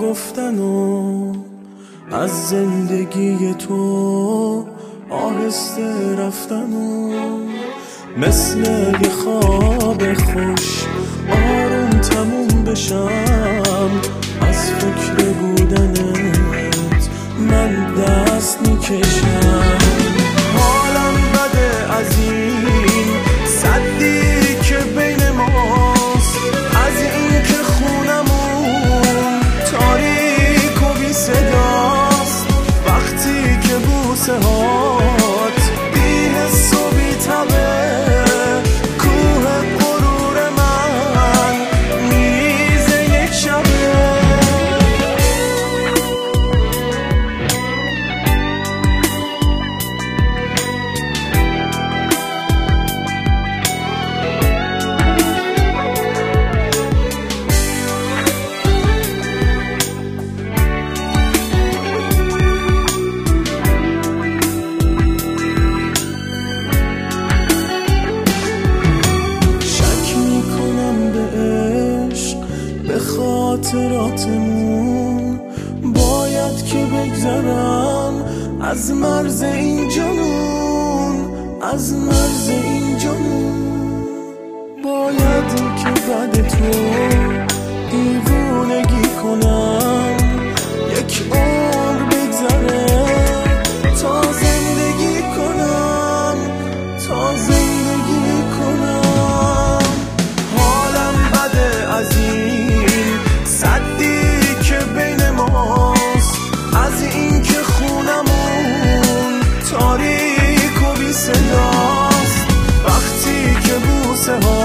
گفتن و از زندگی تو آهسته رفتن و مثل یه خواب خوش آروم تموم بشم از فکر بودنت من دست میکشم. حالم بده از این سدی که بین ماست، از این که خونمون تاریک و بی صداست، وقتی که بوسه هات بی حس و بی طبع کوه غرور من میزه یک شبه. خاطراتمون باید که بگذرم از مرز این جنون، از مرز این جنون. باید که بعد تو دیوونگی کنم، یک عمر بگذره تا زندگی کنم، تا زندگی کنم. حالم بده از این سدی که بین ماست، از این که خونمون تاریک و بی صداست، وقتی که بوسه ها